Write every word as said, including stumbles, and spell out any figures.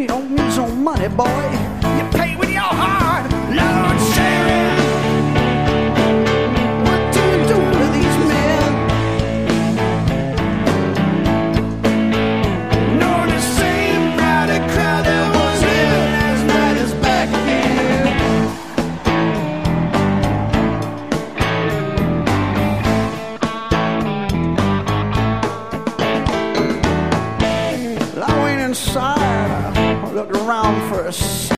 You don't need no money, boy. You pay with your heart, Lord Sheriff. What do you do to these men? Know the same rowdy crowd that was here last night is back again. Well, I went inside, I looked around for a